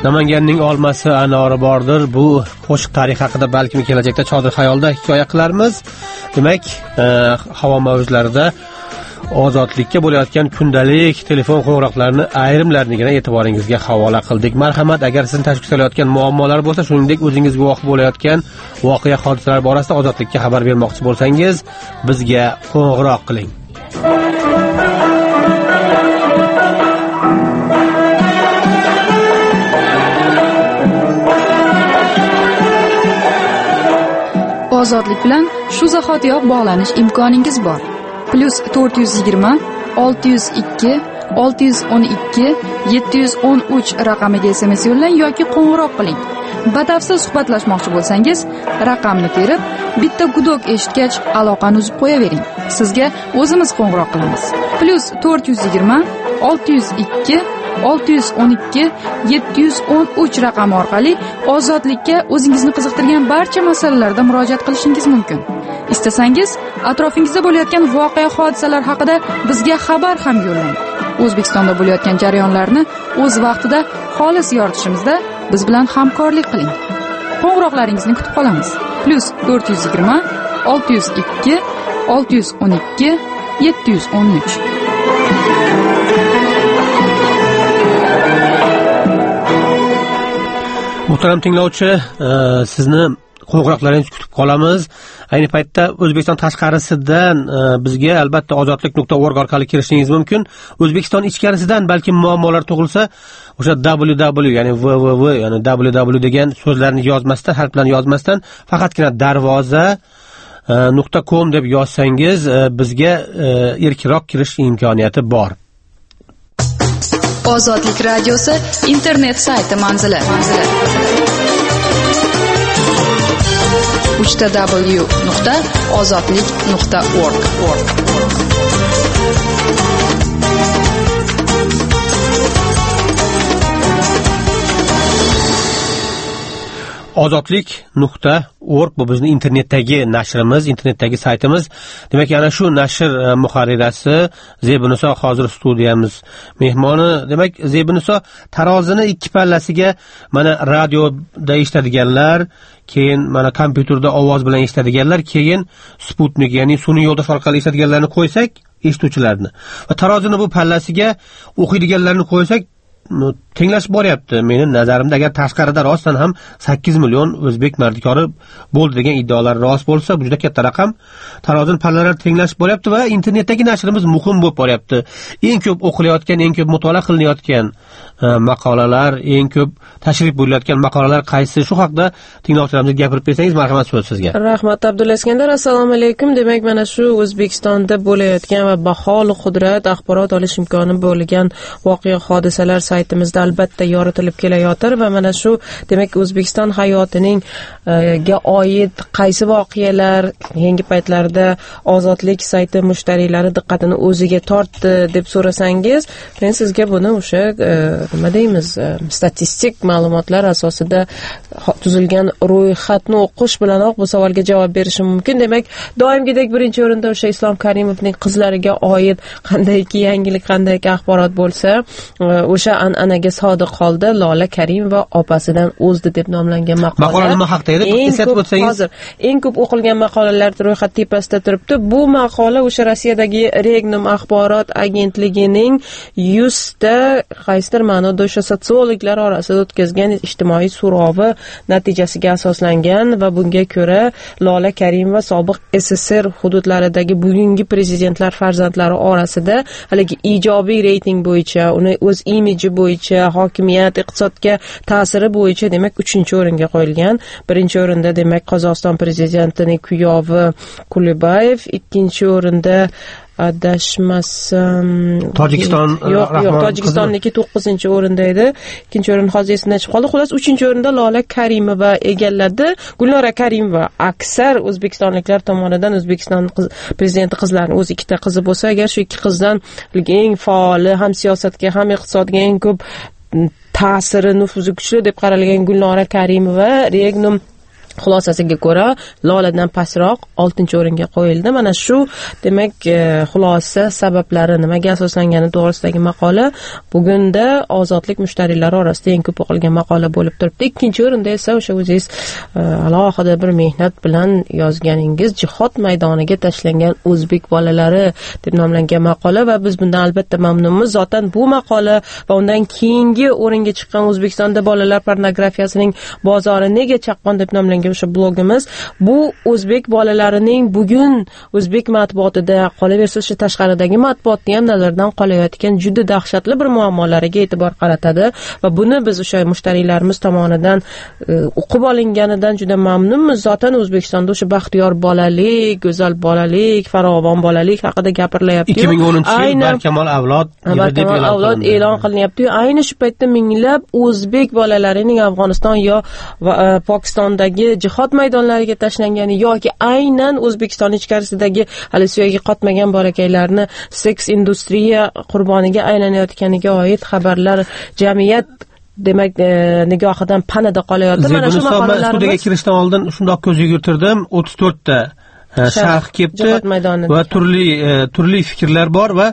Namanganning olmasi anori bordir. Bu qo'shiq tarix haqida balki kelajakda Chodir xayolda hikoya qilarmiz. Demak, havo mavjlarida ozodlikka bo'layotgan kundalik telefon qo'ng'iroqlarini ayrimlarinigina e'tiboringizga havola qildik. Marhamat, agar sizni tashvish qilayotgan muammolar bo'lsa, shuningdek o'zingiz guvoh bo'layotgan voqea hodisalar borasida ozodlikka xabar bermoqchi bo'lsangiz, bizga qo'ng'iroq qiling. Ozodlik bilan shu zahotiyoq bog'lanish imkoningiz bor. +420 602 612 713 raqamiga SMS yo'llang yoki qo'ng'iroq qiling. Batafsil suhbatlashmoqchi bo'lsangiz, raqamni terib, bitta gudok eshitgach aloqani uzib qo'yavering. Sizga o'zimiz qo'ng'iroq qilamiz. +420 602 612 713 raqami orqali ozodlikka o'zingizni qiziqtirgan barcha masalalarda murojaat qilishingiz mumkin. Istasangiz, atrofingizda bo'layotgan voqea hodisalar haqida bizga xabar ham yo'llang. O'zbekistonda bo'layotgan jarayonlarni o'z vaqtida xolis yoritishimizda biz bilan hamkorlik qiling. Qo'ng'iroqlaringizni kutib qolamiz. +420 602 612 713. Muhtaram tinglovchi, sizni qo'ng'iroqlaringizni kutib qolamiz. Ayni paytda O'zbekiston tashqarisidan bizga albatta ozodlik.org orqali kirishingiz mumkin. O'zbekiston ichkarisidan balki muammolar tug'ilsa, o'sha www, ya'ni www, ya'ni www degan so'zlarni yozmasdan, harflarni yozmasdan faqatgina darvoza.com deb yozsangiz, bizga erkinroq kirish imkoniyati bor. Ozodlik radiosi internet sayti manzili. www.ozodlik.org. ozodlik.org bu bizning internetdagi nashrimiz, internetdagi saytimiz. Demak, yana shu nashr muharrirasi Zebiniso hozir studiyamiz mehmoni. Demak, Zebiniso tarozini ikki pallasiga mana radioda eshitadiganlar, keyin mana kompyuterda ovoz bilan eshitadiganlar, keyin Sputnik, ya'ni sun'iy yo'ldosh orqali eshitadiganlarni qo'ysak, eshituvchilarni. Va tarozini bu pallasiga o'qiydiganlarni qo'ysak, tenglashib boryapti. Meni nazarimda, agar tashqarida rostdan ham 8 million o'zbek mardikori bo'ldi degan iddaolar rost bo'lsa, bu juda katta raqam. Tarozin pallalari tenglashib boryapti va internetdagi nashrimiz muhim bo'lib boryapti. Eng ko'p o'qilayotgan, eng ko'p mutolaa qilinayotgan maqolalar, eng ko'p tashrif buyurilayotgan maqolalar qaysi? Shu haqda tinglovchilarimizga gapirib bersangiz, marhamat, so'z sizga. Rahmat Abdulla Iskandar, assalomu alaykum. Demak, mana shu O'zbekistonda bo'layotgan va baholi qudrat axborot olish imkoni bo'lgan voqea hodisalar saytimizda albatta yoritilib kelayotir va mana shu, demak, O'zbekiston hayotining ga oid qaysi voqealar yangi paytlarda ozodlik sayti mushtariylari diqqatini o'ziga tortdi deb so'rasangiz, men sizga buni o'sha nima deymiz, statistik ma'lumotlar asosida tuzilgan ro'yxatni o'qish bilanoq bu savolga javob berishim mumkin. Demak, doimgidek birinchi o'rinda o'sha Islom Karimovning qizlariga oid qandayki yangilik, qandayki axborot bo'lsa, o'sha an'anaga sodiq holda Lola Karimova opasidan o'zdi deb nomlangan maqola. Maqola nima haqida edi? Eslatib o'tsangiz. Hozir eng ko'p o'qilgan maqolalar ro'yxat tepasida turibdi. Bu maqola o'sha Rossiyadagi Regnum axborot agentligining 100 ta qaysidir ma'noda o'sha sotsiologlar orasida o'tkazgan ijtimoiy so'rovi natijasiga asoslangan va bunga ko'ra Lola Karimova sobiq SSR hududlaridagi bugungi prezidentlar farzandlari orasida haligi ijobiy reyting bo'yicha, uni o'z imiji bo'yicha, hokimiyat, iqtisodga ta'siri bo'yicha demak 3-o'ringa qo'yilgan. Birinchi o'rinda demak Qozog'iston prezidentining kuyovi Kulibayev, ikkinchi o'rinda adashmasam Tojikistonniki 9-o'rinda edi. Ikkinchi o'rin hozir esimdan chiqib qoldi. Xullas 3-o'rinda Lola Karimova egalladi. Gulnora Karimova aksar o'zbekistonliklar tomonidan O'zbekiston prezidenti qizlarining o'zi ikkita qizi bo'lsa, agar shu ikki qizdan eng faoli, ham siyosatga, ham iqtisodga eng ko'p ta'siri, nufuzi kuchli deb qaralgan Gulnora Karimova Regnum xulosasiga ko'ra loladan pastroq 6-o'ringa qo'yildi. Mana shu demak xulosa sabablari nimaga asoslangani to'g'risidagi maqola bugunda ozodlik mushtariylari orasida eng ko'p o'qilgan maqola bo'lib turibdi. 2-o'rinda esa o'sha o'zingiz alohida bir mehnat bilan yozganingiz jihod maydoniga tashlangan o'zbek bolalari deb nomlangan maqola va biz bundan albatta mamnunmiz. Zotan bu maqola va undan keyingi o'ringa chiqqan O'zbekistonda bolalar pornografiyasining bozori nega chaqqon deb nomlangan o'sha blogimiz bu o'zbek bolalarining bugun o'zbek matbuotida qolaversa o'sha tashqaridagi matbuotda ham nazardan qolayotgan juda dahshatli bir muammolariga e'tibor qaratadi va buni biz o'sha mushtariylarimiz tomonidan o'qib olinganidan juda mamnunmiz. Zotan O'zbekistonda o'sha baxtiyor bolalik, go'zal bolalik, farovon bolalik haqida gapirilyapti. 2010-yil barkamol avlod deb e'lon qilinyapti. Ayni shu paytda minglab o'zbek bolalarining Afg'oniston yo Pokistondagi jihod maydonlariga tashlangani yoki aynan O'zbekiston ichkarisidagi hali suyagi qotmagan bolakaylarni seks industriya qurboniga aylanayotganiga oid xabarlar jamiyat demak nigohidan panada qolayotir. Mana shu maqolalarimiz studiyaga kirishdan oldin shundoq ko'z yugurtirdim. 34 ta sharh kelibdi va turli fikrlar bor va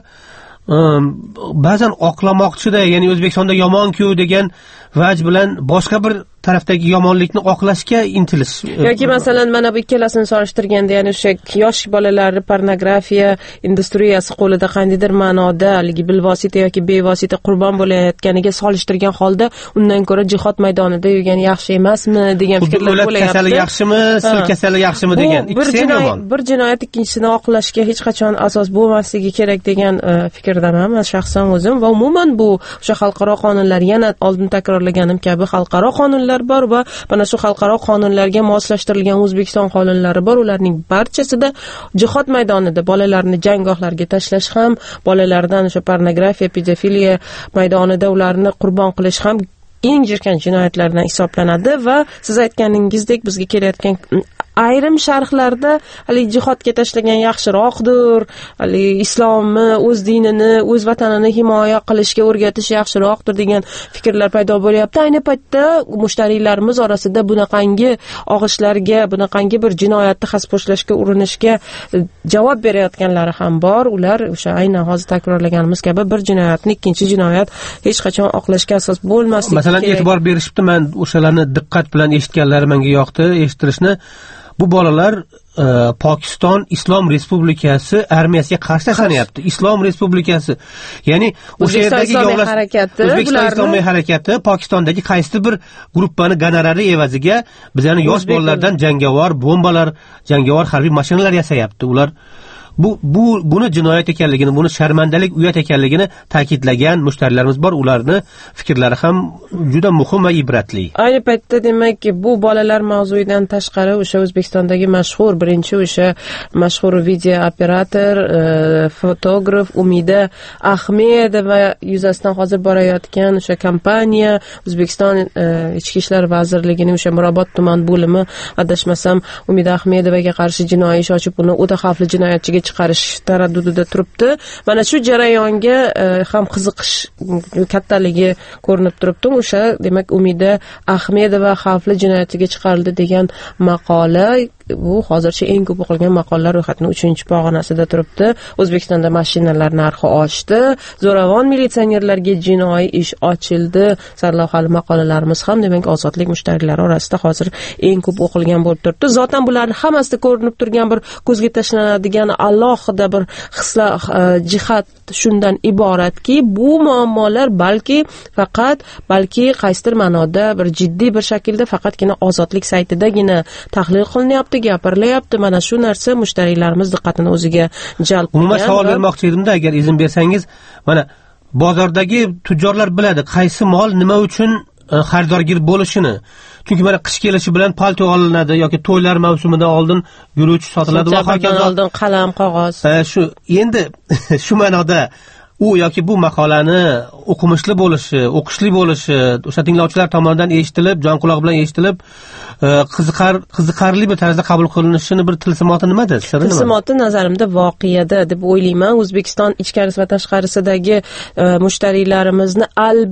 ba'zan oqlamoqchida, ya'ni O'zbekistonda yomon-ku degan vaj bilan boshqa bir tarafdagi yomonlikni oqlashga intilish. Yoki masalan mana bu ikkalasini solishtirganda, ya'ni o'sha yosh bolalarni pornografiya industriyasi qo'lida qandaydir ma'noda haligi bilvosita yoki bevosita qurbon bo'layotganiga solishtirgan holda undan ko'ra jihod maydonida yurgan yaxshi emasmi degan fikrlar bo'layapti. Kasali yaxshimi, sil kasali yaxshimi degan ikkisi ham yomon. Bir jinoyat ikkinchisini oqlashga hech qachon asos bo'lmasligi kerak degan fikrdaman men shaxsan o'zim va umuman bu o'sha xalqaro qonunlar, yana oldin takrorlaganim kabi xalqaro qonunlar bor va mana shu xalqaro qonunlarga moslashtirilgan O'zbekiston qonunlari bor. Ularning barchasida jihod maydonida bolalarni janggohlarga tashlash ham, bolalardan o'sha pornografiya, pedofiliya maydonida ularni qurbon qilish ham eng jirkanch jinoyatlardan hisoblanadi va siz aytganingizdek bizga kelayotgan ayrim sharhlarda hali jihodga tashlagan yaxshiroqdir, hali islomni, o'z dinini, o'z vatanini himoya qilishga o'rgatish yaxshiroqdir degan fikrlar paydo bo'lyapti. Ayni paytda mushtariylarimiz orasida bunaqangi og'ishlarga, bunaqangi bir jinoyatni xaspo'shlashga urinishga javob berayotganlari ham bor. Ular o'sha aynan hozir takrorlaganimiz kabi bir jinoyatni ikkinchi jinoyat hech qachon oqlashga asos bo'lmasligi kerak. Masalan, e'tibor berishibdi, men o'shalarni diqqat bilan eshitganlari menga yoqdi, eshittirishni. Bu bolalar Pokiston Islom Respublikasi armiyasiga qarshi tashlanyapti. Islom Respublikasi, ya'ni o'sha yerdagi O'zbekiston Islomiy harakati Pokistondagi qaysi bir guruhning gonorari evaziga bizlarni yosh bolalardan jangovar bombalar, jangovar harbiy mashinalar yasayapti. Ular buni jinoyat ekanligini, buni sharmandalik, uyat ekanligini ta'kidlagan mushtariylarimiz bor. Ularni fikrlari ham juda muhim va ibratli. Ayni paytda demak bu bolalar mavzuidan tashqari o'sha O'zbekistondagi birinchi o'sha mashhur video operator, fotograf Umida Ahmedova yuzasidan hozir borayotgan o'sha kompaniya O'zbekiston Ichki ishlar vazirligining o'sha Mirobod tuman bo'limi adashmasam Umida Ahmedovaga qarshi jinoiy ish ochib uni o'ta xavfli jinoyatchiga chiqarish taraddudida turibdi. Mana shu jarayonga ham qiziqish kattaligi ko'rinib turibdi. O'sha demak Umida Ahmedova xavfli jinoyatchiga chiqarildi degan maqola bu hozircha eng ko'p o'qilgan maqolalar ro'yxatining 3-pog'onasida turibdi. O'zbekistonda mashinalar narxi oshdi, zo'ravon militsionerlarga jinoiy ish ochildi. Sarlavhali maqolalarimiz ham demak ozodlik mushtariylari orasida hozir eng ko'p o'qilgan bo'lib turibdi. Zotan bularning hammasida ko'rinib turgan bir ko'zga tashlanadigan alohida bir jihat shundan iboratki, bu muammolar balki qaysidir ma'noda bir jiddiy bir shaklda faqatgina ozodlik saytidagina tahlil qilinyapti, gapirilyapti. Mana shu narsa mushtariylarimiz diqqatini o'ziga jalb qilgan. Umuman savol bermoqchi edimda, agar izn bersangiz. Mana bozordagi tujjorlar biladi qaysi mol nima uchun xaridorgir bo'lishini. Chunki mana qish kelishi bilan palto olinadi yoki to'ylar mavsumida oldin guruch sotiladi va hokazo. Oldin qalam, qog'oz. Shu endi shu ma'noda u yoki bu maqolani o'qimishli bo'lishi, o'qishli bo'lishi, o'sha tinglovchilar tomonidan eshitilib, jon quloq bilan eshitilib, qiziqarli bir tarzda qabul qilinishini bir tilsimoti nimada? Siri nima? Tilsimoti nazarimda voqeada deb o'ylayman. O'zbekiston ichkarisi va tashqarisidagi mushtariylarimizni albatta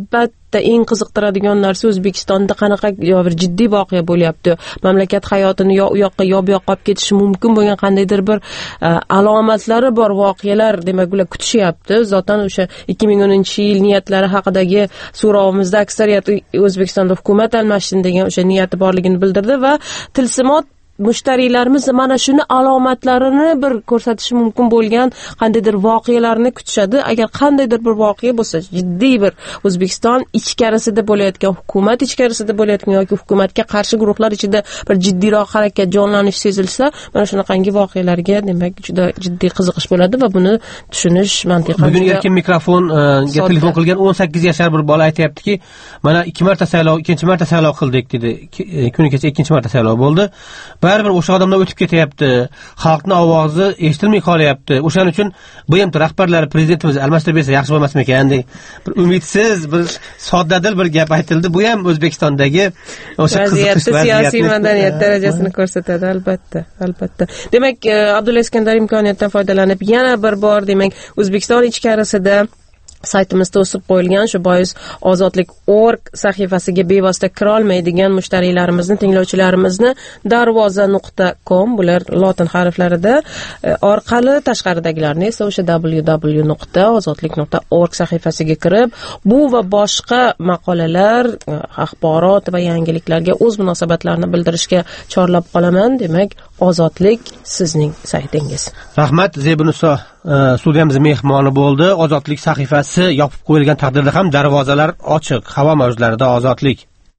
albatta eng qiziqtiradigan narsa O'zbekistonda qanaqa bir jiddiy voqea bo'lyapti, mamlakat hayotini yo u yoqqa yo bu yoqqa olib ketishi mumkin bo'lgan qandaydir bir alomatlari bor voqealar, demak ular kutishyapti. Zotan o'sha 2010-yil niyatlari haqidagi so'rovimizda aksariyat O'zbekistonda hukumat almashsin degan o'sha niyati borligini bildirdi va tilsimot mushtariylarimiz mana shuni alomatlarini bir ko'rsatishi mumkin bo'lgan qandaydir voqealarni kutishadi. Agar qandaydir bir voqea bo'lsa, jiddiy bir O'zbekiston ichkarisida bo'layotgan, hukumat ichkarisida bo'layotgan yoki hukumatga qarshi guruhlar ichida bir jiddiyroq harakat, jonlanish sezilsa, mana shunaqangi voqealarga demak juda jiddiy qiziqish bo'ladi va buni tushunish mantiqan. Bugun erkin mikrofonga telefon qilgan 18 yashar bir bola aytayaptiki, mana 2 marta saylov, ikkinchi marta saylov qildik dedi. Kuni kecha ikkinchi marta saylov bo'ldi. Baribir o'sha odamlar o'tib ketyapti, xalqning ovozi eshitilmay qolyapti. O'shaning uchun BMT rahbarlari prezidentimiz almashtirib bersa yaxshi bo'lmasmikan deb bir umidsiz, bir soddadil bir gap aytildi. Bu ham O'zbekistondagi o'sha qiziqish siyosiy madaniyat darajasini ko'rsatadi, albatta. Demak, Abdulla Iskandar imkoniyatdan foydalanib yana bir bor demak O'zbekiston ichkarisida saytimizda o'sib qo'yilgan, shu bois ozodlik.org sahifasiga bevosita kira olmaydigan mushtariylarimizni, tinglovchilarimizni darvoza.com, bular lotin harflarida orqali, tashqaridagilarni esa o'sha www.ozodlik.org sahifasiga kirib, bu va boshqa maqolalar, axborot va yangiliklarga o'z munosabatlarini bildirishga chorlab qolaman. Demak, Ozodlik sizning saytingiz. Rahmat, Zebiniso studiyamiz mehmoni bo'ldi. Ozodlik sahifasi yopib qo'yilgan taqdirda ham darvozalar ochiq. Havo mavjlarida Ozodlik.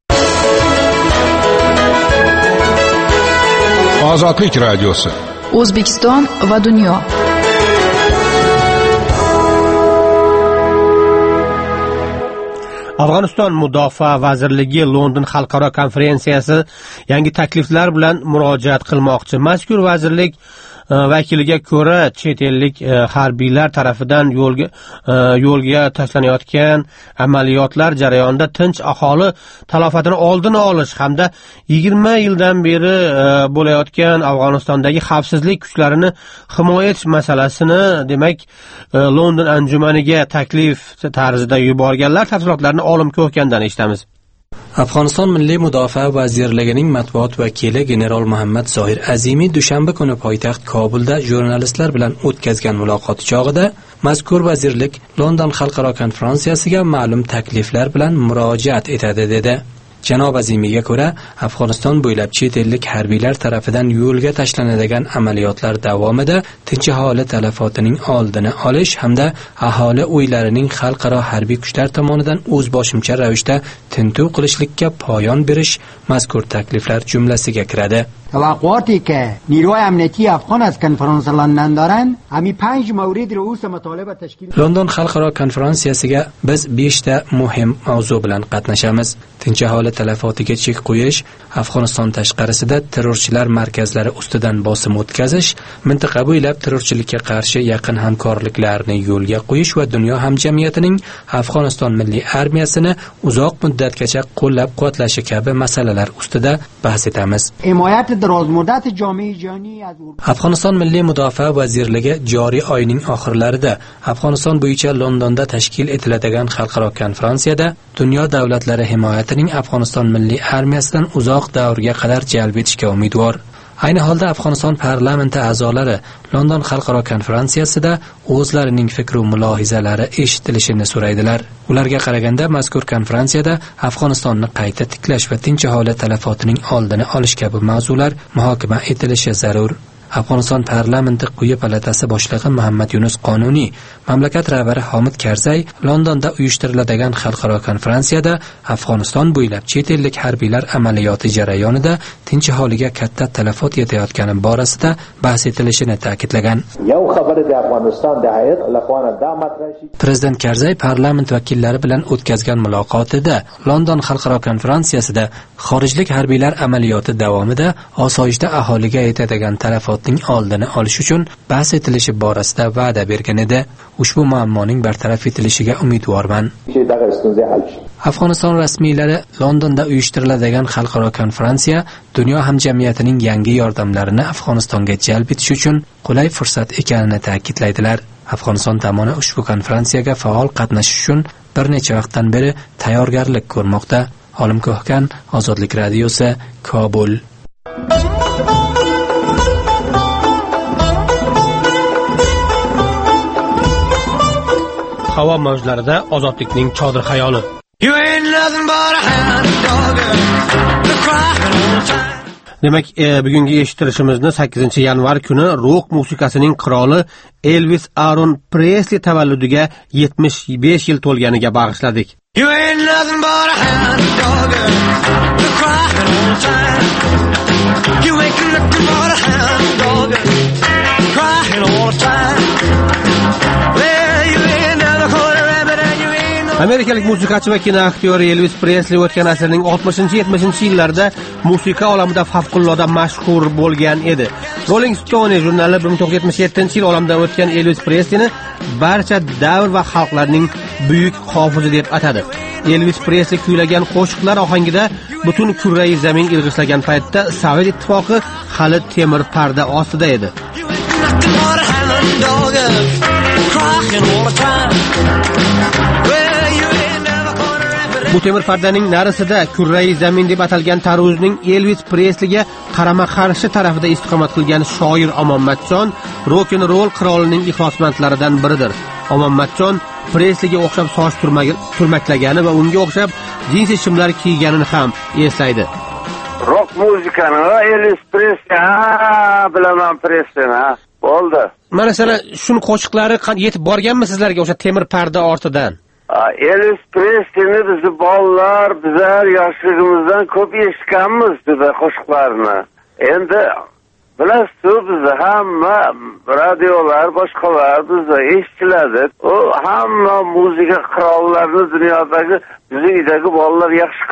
Ozodlik radiosi. O'zbekiston va dunyo. Afg'oniston Mudofaa vazirligi London xalqaro konferensiyasi yangi takliflar bilan murojaat qilmoqchi. Mazkur vazirlik vakiliga ko'ra, chet ellik harbiylar tarafidan yo'lga tashlanayotgan amaliyotlar jarayonida tinch aholi talofatini oldini olish hamda 20 yildan beri bo'layotgan Afg'onistondagi xavfsizlik kuchlarini himoya etish masalasini demak London anjumaniga taklif tarzida yuborganlar. Tafsilotlarni Olim Ko'hkandan eshitamiz. Afg'oniston Milliy Mudofaa vazirligining matbuot vakili general Muhammad Zohir Azimiy dushanba kuni poytaxt Kobulda jurnalistlar bilan o'tkazgan muloqoti chog'ida mazkur vazirlik London xalqaro konferensiyasiga ma'lum takliflar bilan murojaat etadi dedi. Janob Azimiyga ko'ra, Afg'oniston bo'ylab chet ellik harbiylar tarafidan yo'lga tashlanadigan amaliyotlar davomida tinch aholi talofotining oldini olish hamda aholi uylarining xalqaro harbiy kuchlar tomonidan o'zboshimcha ravishda tintuv qilishlikka poyon berish mazkur takliflar jumlasiga kiradi. توقعاتی که نیروهای امنیتی افغان از کنفرانس لندن دارند همین 5 مورد رئوس مطالب تشکیل London xalqaro konferensiyasiga biz 5 ta muhim mavzu bilan qatnashamiz. Tinch aholi talofotiga chek qo'yish, Afg'oniston tashqarisida terrorchilar markazlari ustidan bosim o'tkazish, mintaqa bo'ylab terrorchilikka qarshi yaqin hamkorliklarni yo'lga qo'yish va dunyo hamjamiyatining Afg'oniston milliy armiyasini uzoq muddatgacha qo'llab-quvvatlashi kabi masalalar ustida bahs etamiz. Afg'oniston Milliy Mudofaa vazirligi joriy oyning oxirlarida Afg'oniston bo'yicha Londonda tashkil etiladigan xalqaro konferensiyada dunyo davlatlari himoyatining Afg'oniston milliy armiyasidan uzoq davrga qadar jalb etishga umidvor. Ayni holda Afg'oniston parlamenti a'zolari London xalqaro konferensiyasida o'zlarining fikr va mulohazalari eshitilishini so'raydilar. Ularga qaraganda mazkur konferensiyada Afg'onistonni qayta tiklash va tinch aholi talofotining oldini olish kabi mavzular muhokama etilishi zarur. Afg'oniston parlamenti quyi palatasi boshlig'i Muhammad Yunus Qonuniy, mamlakat rahbari Hamid Karzay Londonda uyushtiriladigan xalqaro konferensiyada Afg'oniston bo'ylab chet ellik harbiylar amaliyoti jarayonida tinch aholiga katta talafot yetayotgani borasida bahs etilishini ta'kidlagan. Prezident Karzay parlament vakillari bilan o'tkazgan muloqotida London xalqaro konferensiyasida xorijlik harbiylar amaliyoti davomida osoyishta aholiga yetadigan talafot oldini olish uchun bahs etilishi borasida va'da bergan edi. Ushbu muammoning bartaraf etilishiga umidvorman. Afg'oniston rasmiylari Londonda uyushtiriladigan xalqaro konferensiya dunyo hamjamiyatining yangi yordamlarini Afg'onistonga jalb etish uchun qulay fursat ekanini ta'kidlaydilar. Afg'oniston tomoni ushbu konferensiyaga faol qatnashish uchun bir necha vaqtdan beri tayyorgarlik ko'rmoqda. Olim Ko'hkan, Ozodlik radiosi, Kobul. Havo mavjlarida ozodlikning chodir xayoli. Demak, bugungi eshittirishimizni 8-yanvar kuni rock musiqasining qiroli Elvis Aaron Presley tavalludiga 75 yil to'lganiga bag'ishladik. You ain't nothing but a hound dog, crying all the time. You ain't nothing but a hound dog, crying all the time. Well, you ain't never caught a rabbit and you ain't no... Amerikalik musiqachi va kinoaktyor Elvis Presley o'tgan asrning 60-70-yillarida musiqa olamida favqulodda mashhur bo'lgan edi. Rolling Stone jurnali 1977-yil olamdan o'tgan Elvis Presleyni barcha davr va xalqlarning buyuk hofizi deb atadi. Elvis Presley kuylagan qo'shiqlar ohangida butun kurrai zamin irg'ishlagan paytda Sovet ittifoqi hali temir parda ostida edi. Bu temir pardaning narisida kurrai zamin deb atalgan tarvuzning Elvis Presleyga qarama-qarshi tarafida istiqomat qilgan shoir Omonmatjon rock and roll qirolining ixlosmandlaridan biridir. Omonmatjon Presleyga o'xshab soch turmaklagani va unga o'xshab jinsi shimlar kiyganini ham eslaydi. Rock muzikani Elvis Presley, bilaman Presleyni, bo'ldi. Mana sizlar shuni qo'shiqlari yetib borganmi sizlarga o'sha temir parda ortidan? Elvis Presleyni biz bolalar, bizlar yoshligimizdan ko'p eshitganmiz dedi qo'shiqlarini. Endi bilasiz, biz hamma radiolar, boshqalar bizda eshitiladi. U hamma muzika qirollarini dunyodagi bizning bolalar yaxshi